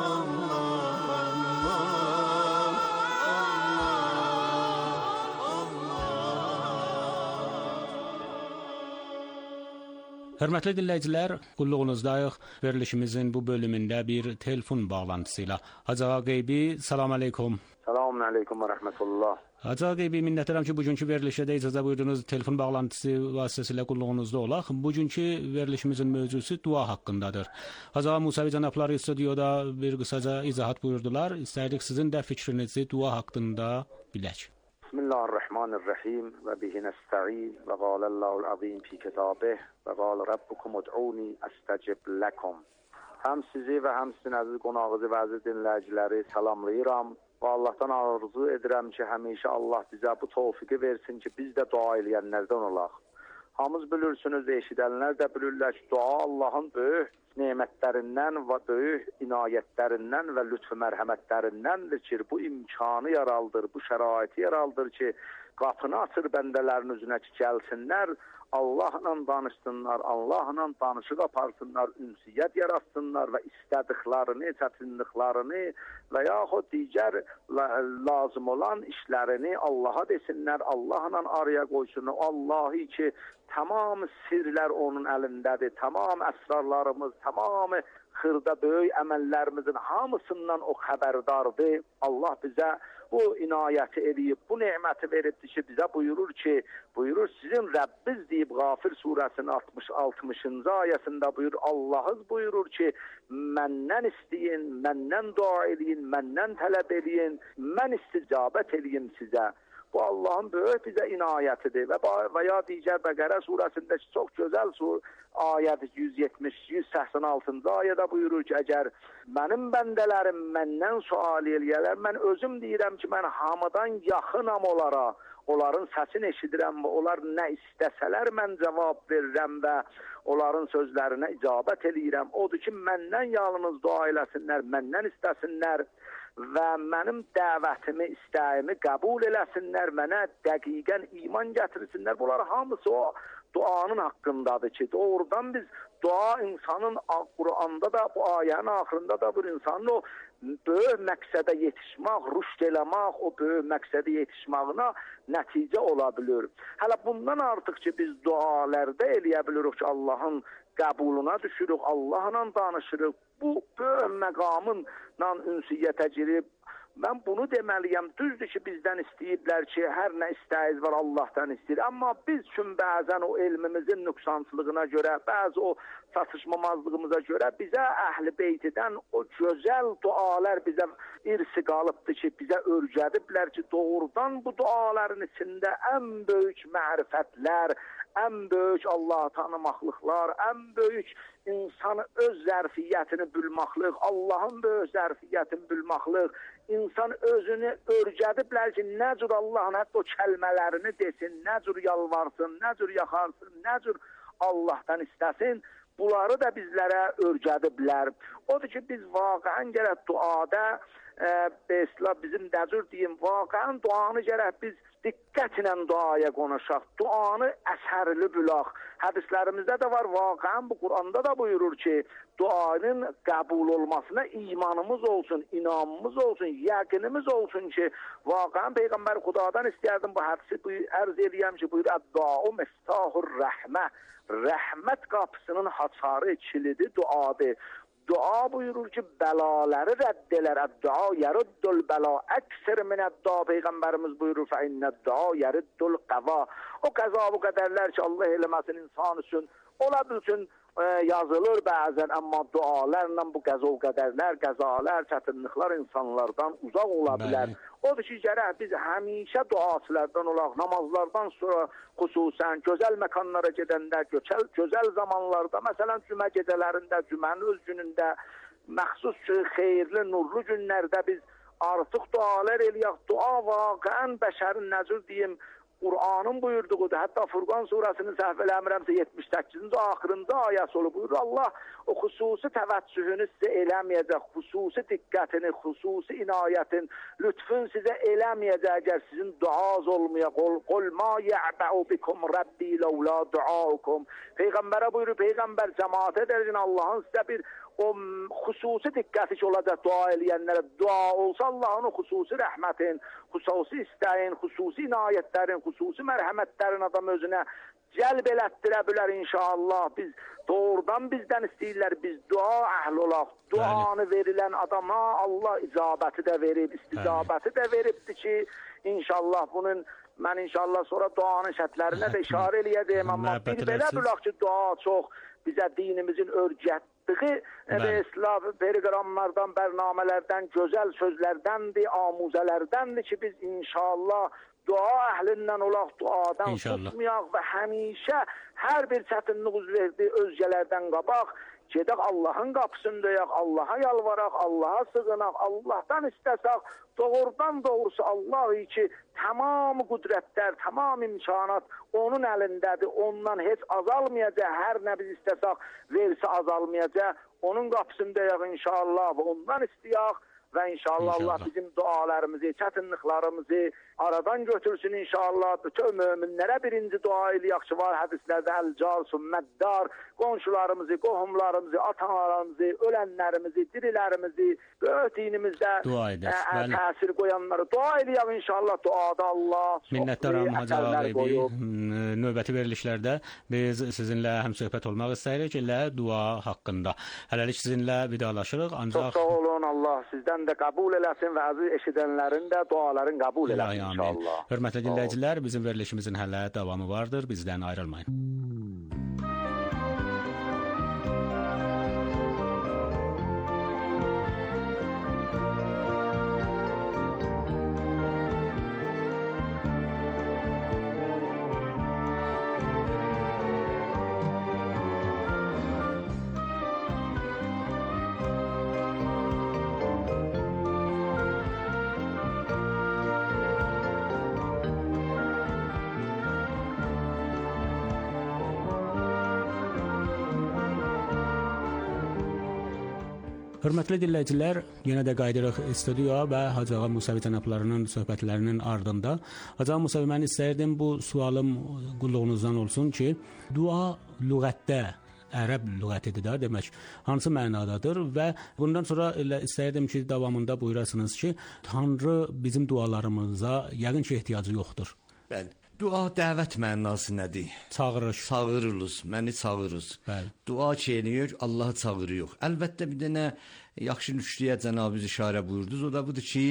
Hörmətli dinləyicilər, qulluğunuzdayıq. Verilişimizin bu bölümündə bir telefon bağlantısıyla. Hacı Qeybi, salam aleykum. Selamun aleykum və rəhmətullah. Hacı Qeybi, minnətdaram ki, bugünkü verilişdə də icazə buyurdunuz telefon bağlantısı vasitəsilə qulluğunuzda olaq. Bugünkü verilişimizin mövzusu dua haqqındadır. Hacı Musavi cənabları studiyada bir qısaca izahat buyurdular. İstərdik sizin də fikrinizi dua haqqında bilək. Bismillahirrahmanirrahim və bihi nəstə'in və qala Allahul azim fi kitabih və qala rabbukum ud'uni astəcib lakum. Həm sizi və həm sizin əziz qonağınızı və əziz dinləyiciləri salamlayıram. Və Allahdan arzu edirəm ki, həmişə Allah bizə bu tövfiqi versin ki, biz də dua eləyənlərdən olaq. Hamınız bilirsiniz, eşidənlər də bilirlər ki, dua Allahın böyük nemətlərindən və böyük inayətlərindən və lütf-i mərhəmətlərindəndir ki, bu imkanı yaraldır, bu şəraiti yaraldır ki, qapını açır bəndələrin üzünə ki, gəlsinlər, Allahla danışsınlar, Allahla danışıq aparsınlar, ünsiyyət yaratsınlar və istədiklərini, çətinliklərini və yaxud digər lazım olan işlərini Allaha desinlər, Allahla araya qoysunlar. Allahi ki, tamam sirlər onun əlindədir, tamam əsrarlarımız, tamamı xırda böyük əməllərimizin hamısından o xəbərdardır. Allah bizə bu inayəti edib, bu neməti veribdir ki, bizə buyurur sizin Rəbbiz deyib Qafir surəsinin 60-cı ayəsində buyurur, Allahız buyurur ki, məndən istəyin, məndən dua edin, məndən tələb edin, mən isticabət edeyim sizə. Bu Allahın böyük bizə inayətidir və ya digər Bəqərə surəsindəki çox gözəl ayədir 186-cı ayədə buyurur ki, əgər mənim bəndələrim məndən sual eləyərlər, mən özüm deyirəm ki, mən hamıdan yaxınam onlara, onların səsini eşidirəm və onlar nə istəsələr mən cavab verirəm və onların sözlərinə icabət eləyirəm. Odur ki, məndən yalnız dua eləsinlər, məndən istəsinlər və mənim dəvətimi, istəyimi qəbul eləsinlər, mənə dəqiqən iman gətirsinlər. Bunlar hamısı o duanın haqqındadır ki, doğrudan biz dua insanın Quranda da, bu ayənin axırında da bir insanın o böyük məqsədə yetişmək, rüşd eləmək, o böyük məqsədə yetişməyinə nəticə ola bilir. Hələ bundan artıq ki, biz dualarda eləyə bilirik ki, Allahın qəbuluna düşürük, Allahla danışırıq. Bu böyük məqamınla ünsiyyətə girib, mən bunu deməliyəm, düzdür ki, bizdən istəyiblər ki, hər nə istəyiz var Allahdan istəyir. Amma biz üçün bəzən o elmimizin nüqsansızlığına görə, bəzi o çatışmamazlığımıza görə bizə Əhl-i Beytidən o gözəl dualar bizə irsi qalıbdır ki, bizə örgədiblər ki, doğrudan bu duaların içində ən böyük mərifətlər, ən böyük Allah tanımaqlıqlar, ən böyük insanı öz zərfiyyətini bilmaqlıq, Allahın böyük zərfiyyətini bilmaqlıq, insan özünü örgədiblər ki, nə cür Allahın hətta o kəlmələrini desin, nə cür yalvarsın, nə cür yaxarsın, nə cür Allahdan istəsin, bunları da bizlərə örgədiblər. Odur ki, biz vaqəən gərək duada, bizim dəcür deyim, vaqəən duanı gərək biz diqqətlə duaya qonuşaq, duanı əsərli bülaq. Hədislərimizdə də var, vaqəən bu Quranda da buyurur ki, duanın qəbul olmasına imanımız olsun, inamımız olsun, yəqinimiz olsun ki, vaqəən Peyğəmbər Xudadan istəyərdim bu hədisi ərz edəyəm ki, buyur, Əd-duau miftahur rəhmə, rəhmət qapısının haçarı, kilidi duadır. Dua buyurur ki, bəlaları rədd elər. Əd-dua yəruddul bəla əksər minəd-dua. Peyğəmbərimiz buyurur, fəinnəd-dua yəruddul qəva. O qəza bu qədərlər ki, Allah eləməsin insan üçün, ola bilsin yazılır bəzən, amma dualarla bu qəza o qədərlər, qəzalar, çətinliklər insanlardan uzaq ola bilər. Odur ki, gərək biz həmişə duaçılardan olaq, namazlardan sonra xüsusən gözəl məkanlara gedəndə, gözəl zamanlarda, məsələn, cümə gecələrində, cümənin öz günündə, məxsus xeyirli, nurlu günlərdə biz artıq dualar eləyək. Dua vaqəən bəşərin nəcür deyim, Qur'anın buyurduğudur. Hətta Furqan surəsinin səhv eləmirəmsə 78-ci axırıncı ayəsi olub. Buyurur Allah o xüsusi təvəccühünü sizə eləməyəcək, xüsusi diqqətini, xüsusi inayətin, lütfün sizə eləməyəcək əgər sizin duaz olmayaq. Qul ma ya'ba'u bikum rabbi laula duaukum. Peyğəmbərə buyurur, Peyğəmbər cəmaət edərin Allahın sizə bir o xüsusi diqqəti ki olacaq dua eləyənlərə. Dua olsa Allahın o xüsusi rəhmətin, xüsusi istəyin, xüsusi inayətlərin, xüsusi mərhəmətlərin adam özünə cəlb elətdirə bilər inşallah. Biz doğrudan bizdən istəyirlər, biz dua əhli olaq. Duanı verilən adama Allah icabəti də verib, isticabəti də veribdir ki, inşallah bunun mən inşallah sonra duanın şərtlərinə də işarə eləyəcəyim. Amma bir belə bilək ki, dua çox bizə dinimizin örgətdiyi və İslam proqramlardan, bərnamələrdən, gözəl sözlərdəndir, amuzələrdəndir ki, biz inşallah dua əhlindən olaq, duadan İnşallah. tutmayaq və həmişə hər bir çətinlik üz verdi özgələrdən qabaq gedək Allahın qapısındayaq, Allaha yalvaraq, Allaha sığınaq, Allahdan istəsək, doğrusu Allah ki, tamam qüdrətlər, tamam imkanat onun əlindədir, ondan heç azalmayacaq, hər nə biz istəsək versə azalmayacaq, onun qapısındayaq inşallah və ondan istəyək və inşallah Allah bizim dualarımızı, çətinliklərimizi aradan götürsün inşallah. Bütün möminlərə birinci dua eləyək ki, var hədislərdə əl-car, sümmətdar, qonşularımızı, qohumlarımızı, ata-analarımızı, ölənlərimizi, dirilərimizi, böyük dinimizdə təsir qoyanları dua eləyək inşallah. Duada Allah minnətdaram Hacı Ağa bəy. Növbəti verilişlərdə biz sizinlə həmsöhbət olmaq istəyirik elə dua haqqında. Hələlik sizinlə vidalaşırıq. Ancaq çox sağ olun, Allah sizdən də qəbul eləsin və əziz eşidənlərin də duaların qəbul eləsin inşallah. Hörmətli dinləyicilər, bizim verilişimizin hələ davamı vardır. Bizdən ayrılmayın. Hörmətli dinləyicilər, yenə də qayıdırıq studiyaya və Hacı Ağa Musavi cənablarının söhbətlərinin ardında. Hacı Ağa Musavi, mən istəyirdim bu sualım qulluğunuzdan olsun ki, dua lüğətdə ərəb lüğətidir də demək. Hansı mənadadır və bundan sonra istəyirdim ki, davamında buyurasınız ki, Tanrı bizim dualarımıza yəqin ki, ehtiyacı yoxdur. Bəli. Dua dəvət mənası nədir? Çağırış. Çağırırız, məni çağırırız. Bəli. Dua çeyniyir, Allahı çağırırıq. Əlbəttə bir dənə yaxşı nüşliyə Cənab-ı işarə buyurdunuz. O da budur ki,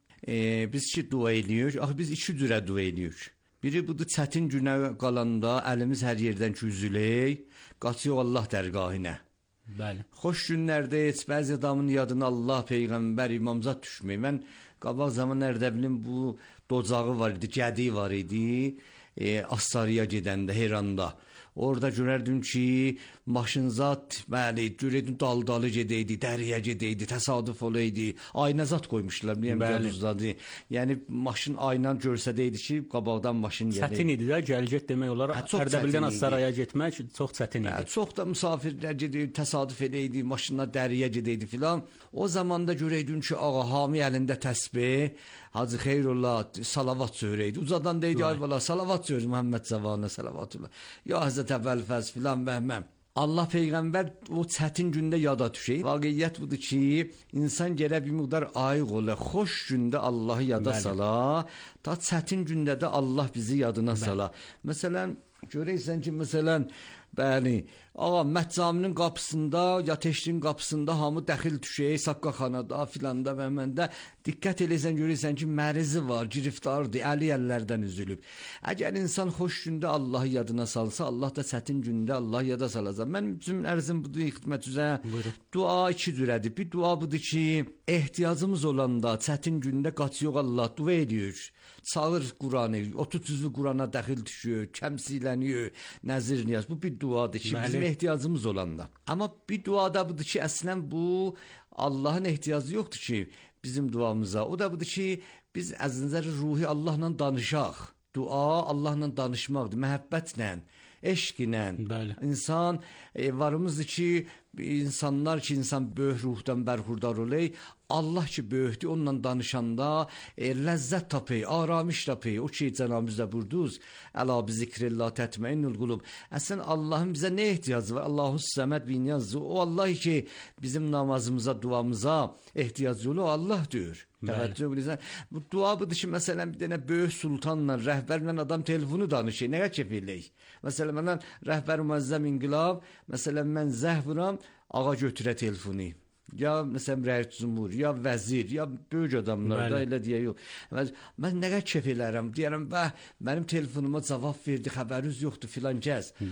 biz ki dua edirik. Axı biz iki cürə dua edirik. Biri budur çətin günə qalanda əlimiz hər yerdən ki üzülək, qaçıyor Allah dərgahına. Bəli. Xoş günlərdə heç bəzi adamın yadına Allah, Peyğəmbər, İmamzat düşmür. Mən qabaq zaman Ərdəbilin bu docağı var idi, gədi var idi, Asarıya gedəndə, Heranda. Orada görərdim ki, maşınzat, bəli, görərdim dal-dalı gedəydi, dəriyə gedəydi, təsadüf olaydı, aynazat qoymuşlar, uzadı. Yəni, maşın aynan görsədəydi ki, qabaqdan maşın gələydi. Çətin idi də, gəl-get demək olar, Ərdəbildən Asaraya getmək çox çətin idi. Çox da misafirlər gedəydi, təsadüf edəydi, maşınlar dəriyə gedəydi filan. O zamanda görəydim ki, ağa Hami əlində təsbih, Hacı Xeyrullah salavat söyləydi. Uzadan deydi, ay valla salavat söyləydi, Muhammed Zavanə salavatullah. Ya Həzrət Əvvəlfəz filan bəhməm. Allah Peyğəmbər o çətin gündə yada düşür. Vaqiyyət budur ki, insan gələ bir miqdar ayıq ola, xoş gündə Allahı yada sala, ta çətin gündə də Allah bizi yadına sala. Məsələn, görəksən ki, məsələn, bəli, ağa Məhcaminin qapısında, ya Teşrin qapısında hamı dəxil düşək, Saqqaxanada filanda və məndə diqqət eləsən, görürsən ki, mərizi var, giriftardır, əli əllərdən üzülüb. Əgər insan xoş gündə Allahı yadına salsa, Allah da çətin gündə Allah yada salacaq. Mən bizim ərzim budur, xidmət üzrə. Dua iki cürədir. Bir dua budur ki, ehtiyacımız olanda çətin gündə qaçıyor Allah, dua ediyor. Çağır Quranı, 30 Qurana dəxil düşüyor, kəmsilləniyor, nəzir niyaz. Bu bir duadır ki, bizim ehtiyacımız olanda. Amma bir duada budur ki, əslən bu Allahın ehtiyacı yoxdur ki, bizim duamıza. O da budur ki, biz əzinzəri ruhi Allahla danışaq. Dua Allahla danışmaqdır, məhəbbətlə, eşqlə. İnsan varımızdır ki, insanlar ki, insan böyük ruhdan bərxurdar olay, Allah ki böyükdür, onunla danışanda ləzzət tapır, aramış tapır. O ki, Cənabımızda burduz, əla bi zikrillah tətməinnul qulub. Əslən, Allahın bizə nə ehtiyacı var? Allahus səməd bin yazı. O Allah ki, bizim namazımıza, duamıza ehtiyacı olur, o Allah diyor. Təvəccüh bilirsən. Bu dua budur ki, məsələn, bir dənə böyük sultanla, rəhbərlə adam telefonu danışır, nəyə kef eləyik? Məsələn, mənə rəhbər müəzzəm inqilab, məsələn, mən zəh vuram, ağa götürə telefonu. Ya məsələn rəis cümhur, ya vəzir, ya böyük adamlar da elə deyə yox. Mən nəyə kef elərəm? Deyərəm, mənim telefonuma cavab verdi, xəbəriniz yoxdur filan kəs.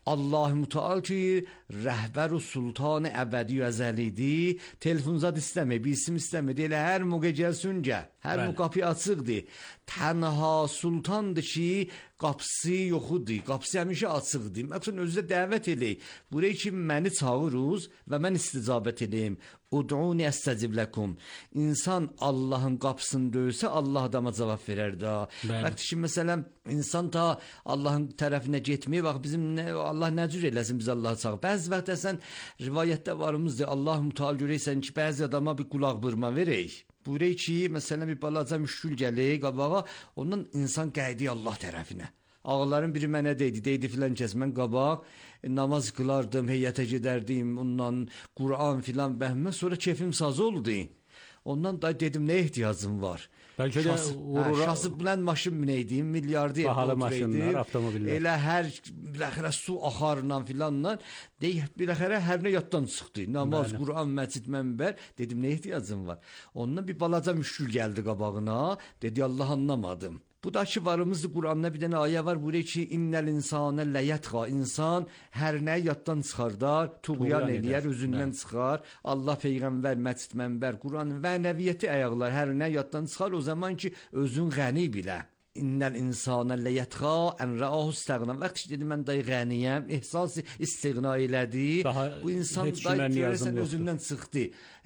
Allah Müteal ki rəhbər u sultan əbədi əzəlidir. Telefon zad istəmə, bir isim istəmə. Elə hər moqə gəlsin gəl. Hər moqə qapı açıqdır. Tənha sultandır ki, qapısı yoxudur. Qapısı həmişə açıqdır. Məsələn özünə dəvət eləyək. Buraya ki məni çağırırız və mən isticabət eləyim. Ud'uni estecib lekum. İnsan Allah'ın qapısını döysə Allah adama cavab verər də. Bəli ki məsələn insan ta Allah'ın tərəfinə getməyə bax bizim Allah nə cür eləsin biz Allah'a çağır. Bəzi vaxt sən rivayətdə varımızdır. Allah Müteal görəysən ki bəzi adama bir qulaq vurma verək. Buraya ki məsələn bir balaca müşkül gəlir qabağa ondan insan qayıdır Allah tərəfinə. Ağaların biri mənə deydi filan kəs mən qabaq namaz qılardım, heyətə gedərdim, ondan Quran filan bəhmə sonra keyfim saz oldu. Ondan da dedim nə ehtiyacım var? Bəlkə də şahsı bilən maşın minəydim, milyardı bahalı maşınlar, avtomobillər. Elə hər biləxərə su axarla filanla biləxərə hər nə yaddan çıxdı. Namaz, Quran, məscid, mənbər. Dedim nə ehtiyacım var? Ondan bir balaca müşkül gəldi qabağına. Dedi Allah anlamadım. Bu da ki varımızdır Quranda bir dənə ayə var buraya ki innəl insanə ləyətğa insan hər nə yaddan çıxardar, tuğyan eləyər, özündən çıxar. Allah peyğəmbər, məscid, mənbər, Quran və nəviyyəti ayaqlar hər nə yaddan çıxar o zaman ki özün ғəni bilə. İnnəl insanə ləyətğa ən rəahu istəğna. Vaxt ki dedi mən dayı ғəniyəm, ehsas istiğna elədi. Bu insan dayı görəsən özündən çıxdı.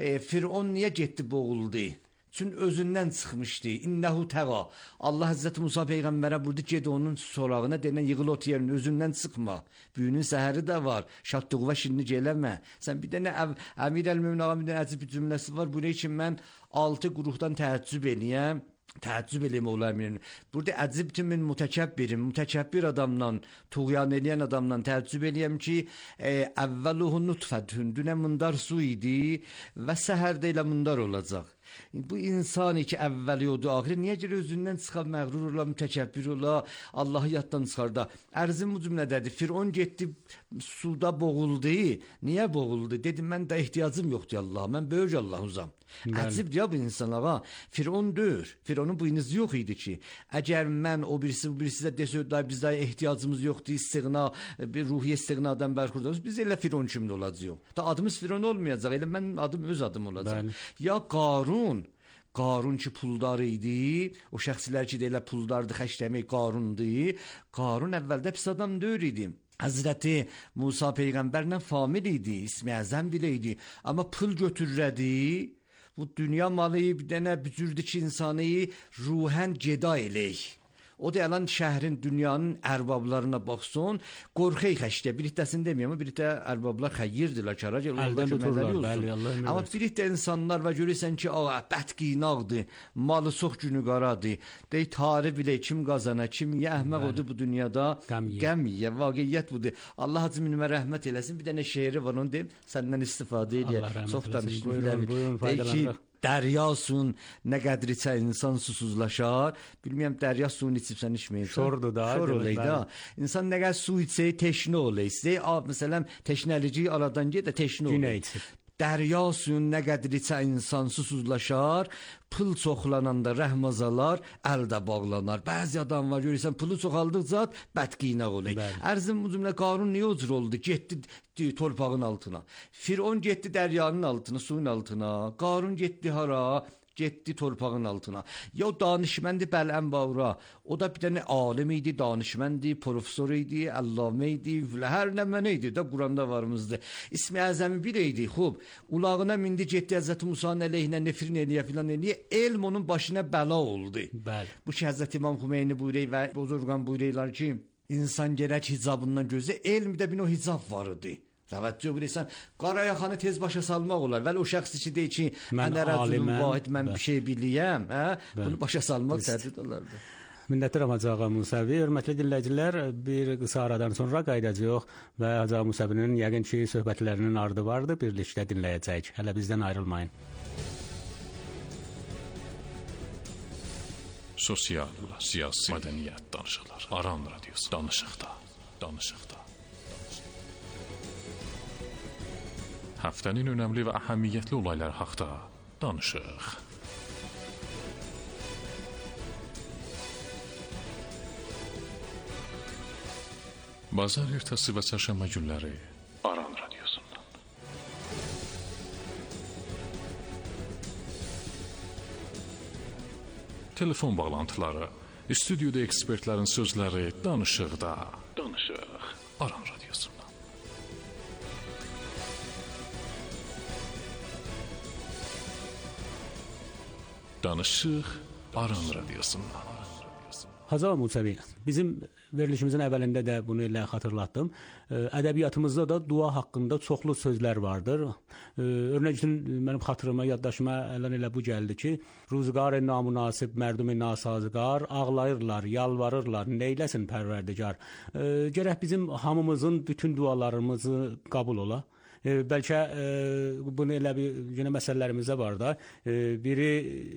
Firon niyə getdi boğuldu? Çünki özündən çıxmışdı. İnnehu təğa. Allah Həzrəti Musa peyğəmbərə burada ged onun sorağına denən yığıl ot yerin özündən çıxma. Büyünün səhəri də var. Şadlığı şirinlik eləmə. Sən bir dənə Əmir el-Mömin ağa bir dənə əcib bir cümləsi var. Buraya ki mən 6 qruhdan təəccüb eləyəm. Təəccüb eləyəm olayım. Burada əcibdir min mütəkəbbir adamdan, tuğyan eləyən adamdan təəccüb eləyəm ki, əvvəluhu nutfətün, dünə mundar su idi və səhərdə ilə mundar olacaq. Bu insani ki əvvəli odur, axiri niyə görə özündən çıxar, məğrur ola, mütəkəbbir ola, Allahı yaddan çıxar da. Ərzim bu cümlədədir. Firon getdi, suda boğuldu. Niyə boğuldu? Dedim, mən də ehtiyacım yoxdur Allah, mən böyük Allahuzam. Əcibdir ya bu insanlara. Firon döyür. Fironun bu inizi yox idi ki. Əgər mən o birisi də desə, bizdə ehtiyacımız yoxdur, istiğna, bir ruhiyyə istiğnadan bərxurdayız. Biz elə Firon kimi olacaq. Da adımız Firon olmayacaq. Elə mən adım öz adım olacaq. Ya Qarun ki puldar idi, o şəxslər ki elə puldardı, xəşləmək Qarundu. Qarun əvvəldə pis adam deyir idi. Həzrəti Musa peyğəmbərlə famil idi, ismi əzəm bilə idi. Amma pul götürrədi, bu dünya malı bir dənə bücürdü ki insanı ruhən geda eləyik. O da yalan şəhrin, dünyanın ərbablarına baxsın, qorxey xəşdə. Bir ihtəsini deməyəm, amma bir ihtə ərbablar xəyyirdirlər, karac, əldən tuturlar. Amma bir ihtə insanlar və görürsən ki, bədqinaqdır, malı çox günü qaradır. Dey, tarih bilə, kim qazana, kim əhmək odur bu dünyada, qəm yiyə, vaqiyyət budur. Allah hacı minimə rəhmət eləsin, bir dənə şeiri var, onu deyim, səndən istifadə edək. Çox danışdım. Dəryasun nə qədri içə insan susuzlaşar. Bilməyəm dərya suyunu içibsən içməyirsən. Şordur da. Şor olaydı da. İnsan nə qədər su içsə teşnə olaydı. Məsələn teşnəlici aradan gedə teşnə olaydı. Dəryasun nə qədri içə insan susuzlaşar. Pul çoxlananda rəhmazalar əldə bağlanar. Bəzi adam var görürsən pulu çoxaldıqca bədqinaq olur. Ərzim bu cümlə Qarun niyə o cür oldu? Getdi torpağın altına. Firon getdi dəryanın altına, suyun altına. Qarun getdi hara? Getdi torpağın altına. Ya danışməndi Bələm Bağra. O da bir dənə alim idi, danışməndi, profesor idi, allamə idi, hər nə mənə idi də Quranda varımızdı. İsmi əzəmi bir idi, xub. Ulağına mindi, getdi Həzrəti Musanın əleyhinə nefrin eləyə filan eləyə. Elm onun başına bəla oldu. Bəli. Bu ki Həzrəti İmam Xümeyni buyuruyor və Bozorgan buyuruyorlar ki, insan gərək hicabından gözə, elmdə bir o hicab var idi. Təvəccüh bilirsən, qarayaxanı tez başa salmaq olar. Vəli o şəxs ki deyir ki, mən ərədülüm vahid, mən bir şey biliyəm, bunu başa salmaq təhdid olardı. Minnətdaram Hacı Ağa Musəvi. Hörmətli dinləyicilər, bir qısa aradan sonra qayıdacağıq və Hacı Ağa Musəvinin yəqin ki söhbətlərinin ardı vardı, birlikdə dinləyəcəyik. Hələ bizdən ayrılmayın. Sosial, siyasi, mədəniyyət danışıqlar. Aran radiosu. Danışıqda. Həftənin önəmli və əhəmiyyətli olaylar haqda danışıq. Bazar ertəsi və çərşənbə günləri Aran Radiosundan. Telefon bağlantıları, stüdyoda ekspertlərin sözləri, danışıq Aran Radiosundan. Danışıq Aran Radiosundan. Hazar Musavi, bizim verilişimizin əvvəlində də bunu elə xatırlatdım. Ədəbiyyatımızda da dua haqqında çoxlu sözlər vardır. Örnək üçün mənim xatırıma, yaddaşıma elə bu gəldi ki, ruzgar-ı namunasib, mərdum-i nasazgar, ağlayırlar, yalvarırlar, neyləsin pərverdigar. Gərək bizim hamımızın bütün dualarımızı qəbul ola. Bəlkə bunu elə bir yenə məsələlərimizdə var da. Biri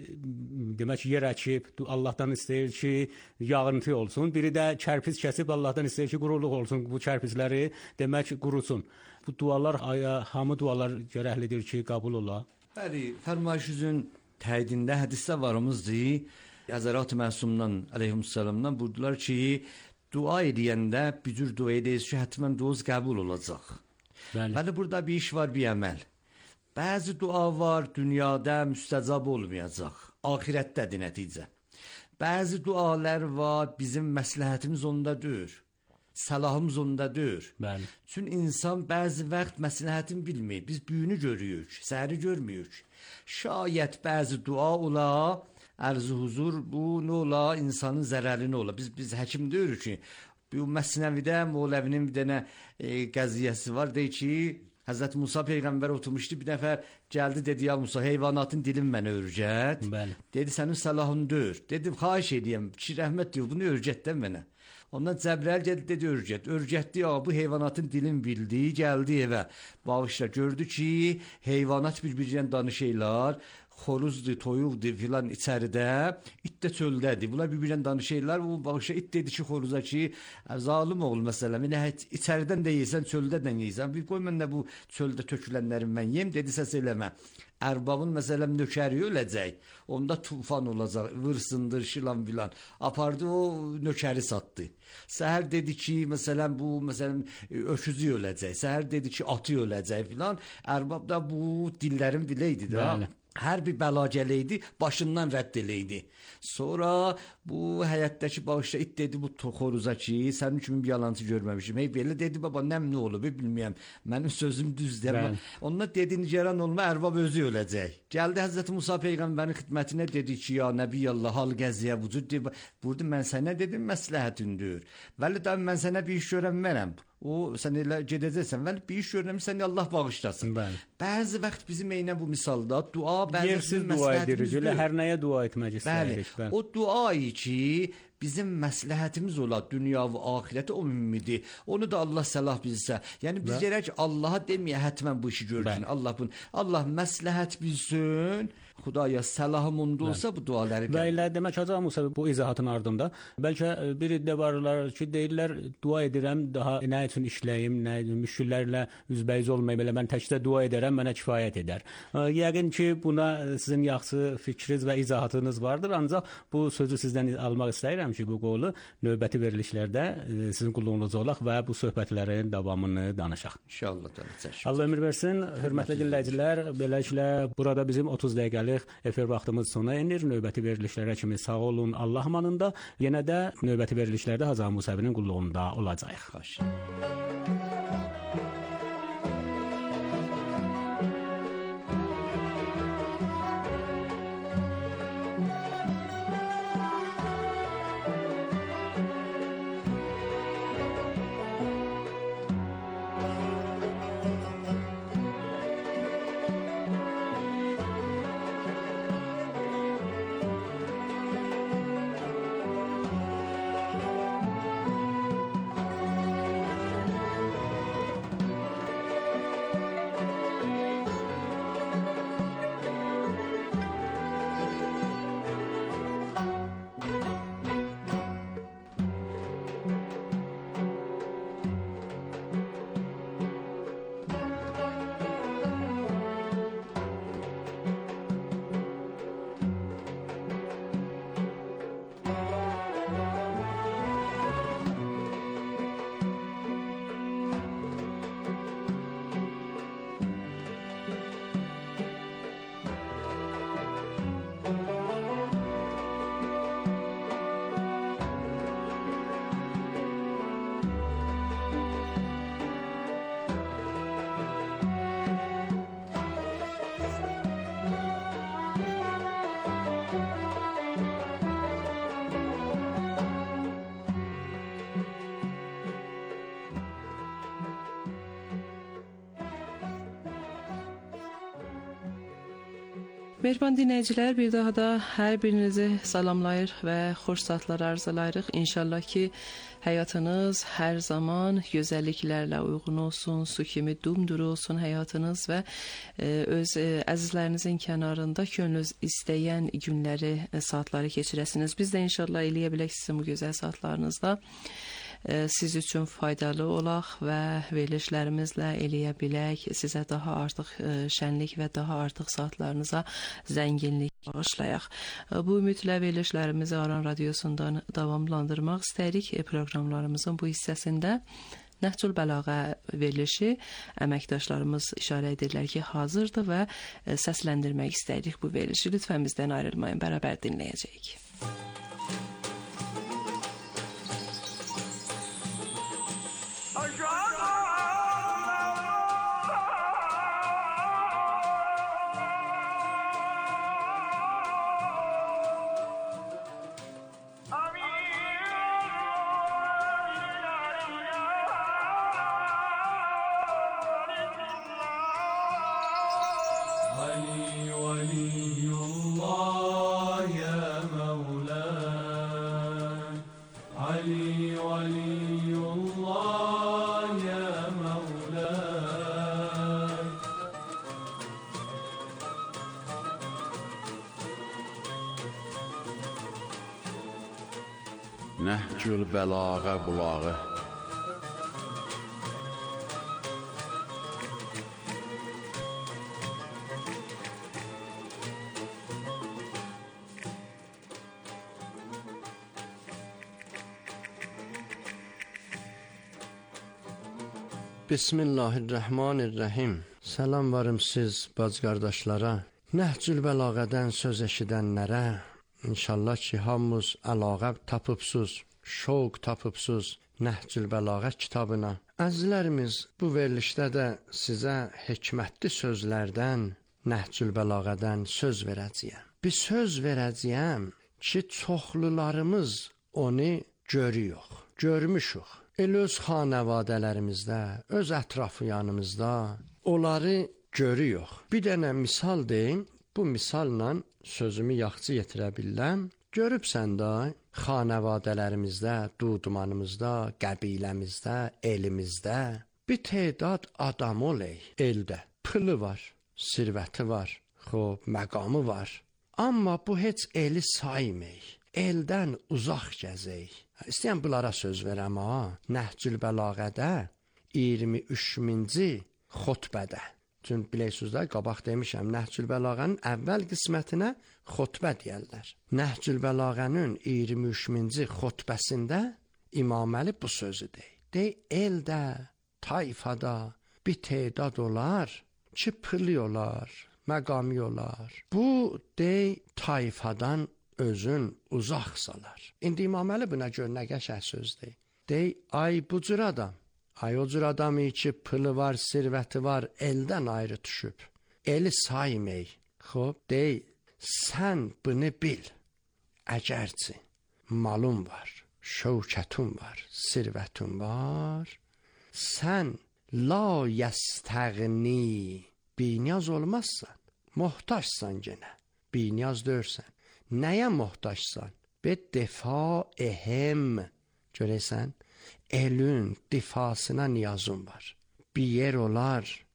demək yer əkib, Allahdan istəyir ki, yağıntı olsun. Biri də çərpiz kəsib, Allahdan istəyir ki, quruluq olsun. Bu çərpizləri demək qurusun. Bu dualar, hamı dualar gərəklidir ki, qəbul ola. Bəli, fərmayışınızın təyidində hədisdə varımızdır. Həzrət Məsumdan əleyhissalamdan buyurdular ki, dua edəndə bir cür dua edəyiz ki, həttəmən duaz qəbul olacaq. Bəli, burada bir iş var, bir əməl. Bəzi dua var, dünyada müstəcab olmayacaq. Ahirətdədir nəticə. Bəzi dualar var, bizim məsləhətimiz ondadır. Səlahımız ondadır. Bəli. Çünki insan bəzi vaxt məsləhətini bilmir. Biz büyünü görürük, səhəri görmürük. Şayət bəzi dua ola, ərz-i huzur, bu nə ola, insanın zərərini ola. Biz həkim deyirik ki, bu Məsnəvidə Moğləvinin bir dənə qəziyyəsi var. Deyir ki, Həzrət Musa Peyğəmbər oturmuşdu, bir nəfər gəldi, dedi, ya Musa, heyvanatın dilin mənə örgət. Bəli. Dedi, sənin səlahın dör. Dedim, xahiş edeyim, ki, rəhmət diyor, bunu örgətdən mənə. Ondan Cəbrəl gəldi, dedi, örgət. Örgətdi, ya, bu heyvanatın dilin bildi, gəldi evə. Bağışla, gördü ki, heyvanat bir-birlə danışırlar. Xoruzdur, toyuqdur filan içəridə, it də çöldədir. Bunlar bir-birlə danışırlar. Bu bağışa it dedi ki, xoruza ki, zalim oğul məsələm, elə içəridən də yeysən, çöldə də yeysən. Bir qoy mən də bu çöldə tökülənlərin mən yeyim, dedi, səs eləmə. Ərbabın məsələm nökəri öləcək, onda tufan olacaq, vırsındır, şilan filan. Apardı, o nökəri satdı. Səhər dedi ki, məsələn, bu məsələn, öküzü öləcək. Səhər dedi ki, atı öləcək filan. Ərbab da bu dillərin diləydi də. Bəli. Hər bir bəla gələydi, başından rədd eləydi. Sonra bu həyətdəki bağışla it dedi bu xoruza ki, sənin kimi bir yalancı görməmişim. Hey belə dedi, baba nəm nə olub, bilmirəm. Mənim sözüm düzdür. Onunla dedi, nigaran olma, ərbab özü öləcək. Gəldi Həzrət Musa Peyğəmbərin xidmətinə dedi ki, ya Nəbiyallah, hal gəziyə vücud. Burada mən sənə dedim, məsləhətindir. Vəli də mən sənə bir iş görənmərəm. O sən elə gedəcəksən, vəli bir iş görünəm, səni Allah bağışlasın. Bəli. Bəzi vaxt bizim eynə bu misalda dua, bəzi yersiz dua edirik, hər nəyə dua etmək istəyirik. Bəli. O duayı ki, bizim məsləhətimiz ola, dünya və ahirəti o mümmidir. Onu da Allah səlah bilsə. Yəni biz gərək Allaha deməyə həttəmən bu işi görsün. Allah məsləhət bilsin. Xudaya səlahım onda olsa bu duaları və elə demək Hazar Musa bu izahatın ardında bəlkə bir iddia varlar ki, deyirlər dua edirəm, daha nə üçün işləyim, nə müşkillərlə üzbəyiz olmayım, elə mən təkcə dua edərəm, mənə kifayət edər. Yəqin ki, buna sizin yaxşı fikriniz və izahatınız vardır, ancaq bu sözü sizdən almaq istəyirəm ki, bu qolu növbəti verilişlərdə sizin qulluğunuzda olaq və bu söhbətlərin davamını danışaq. İnşallah. Allah ömür versin. Hörmətli dinləyicilər, beləliklə burada bizim 30 dəqiqəlik efir vaxtımız sona enir. Növbəti verilişlərə kimi sağ olun, Allah amanında. Yenə də növbəti verilişlərdə Hazar Musavinin qulluğunda olacağıq. Xoş. Mehriban dinləyicilər, bir daha da hər birinizi salamlayır və xoş saatlar arzulayırıq. İnşallah ki, həyatınız hər zaman gözəlliklərlə uyğun olsun, su kimi dumduru olsun həyatınız və öz əzizlərinizin kənarında könlünüz istəyən günləri, saatları keçirəsiniz. Biz də inşallah eləyə bilək sizin bu gözəl saatlarınızda siz üçün faydalı olaq və verilişlərimizlə eləyə bilək, sizə daha artıq şənlik və daha artıq saatlarınıza zənginlik bağışlayaq. Bu ümidlə verilişlərimizi Aran Radiosundan davamlandırmaq istəyirik. Proqramlarımızın bu hissəsində Nəhcül Bəlağə verilişi əməkdaşlarımız işarə edirlər ki, hazırdır və səsləndirmək istəyirik bu verilişi. Lütfən bizdən ayrılmayın, bərabər dinləyəcəyik. Nəhcül Bəlağə bulağı. Bismillahirrahmanirrahim. Salam varım siz bacı qardaşlara. Nəhcül Bəlağədən söz eşidənlərə. İnşallah ki, hamımız əlaqə tapıbsız, şoq tapıbsız Nəhcül Bəlağə kitabına. Əzizlərimiz, bu verilişdə də sizə hikmətli sözlərdən, Nəhcül Bəlağədən söz verəcəyəm. Bir söz verəcəyəm ki, çoxlularımız onu görüyoruz, görmüşük. Elə öz xanəvadələrimizdə, öz ətrafı yanımızda onları görüyoruz. Bir dənə misal deyim, bu misalla sözümü yaxşı yetirə biləm. Görübsən də xanəvadələrimizdə, dudumanımızda, qəbiləmizdə, elimizdə bir tədad adam oley eldə. Pılı var, sirvəti var, məqamı var. Amma bu heç eli saymey, eldən uzaq gəzək. İstəyən bunlara söz verəm ha. Nəhcül Bəlağədə 23-ci xutbədə. Çünki bilirsiniz də, qabaq demişəm, Nəhcül Bəlağənin əvvəl qismətinə xutbə deyərlər. Nəhcül Bəlağənin 23-ci xutbəsində İmam Əli bu sözü deyir. Eldə, tayfada bir tədad olar ki, pılı olar, məqami olar. Bu tayfadan özün uzaq salar. İndi İmam Əli buna görə nə qəşəng sözdür. Ay bu cür adam. Ay o cür adamı ki, pılı var, sirvəti var, eldən ayrı düşüb. Eli saymey. Sən bunu bil. Əgərçi malın var, şövkətun var, sirvətun var, sən la yəstəğni biniyaz olmazsan, muhtaçsan genə, biniyaz dörsən. Nəyə muhtaçsan? Defâihim. Görəsən, elün difasına niyazın var. Bir yer olar,